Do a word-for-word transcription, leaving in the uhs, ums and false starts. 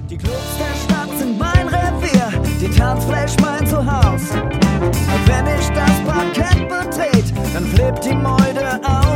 Die Clubs der Stadt sind mein Revier, die Tanzfläche mein Zuhause. Wenn ich das Parkett betrete, dann flippt die Meute aus.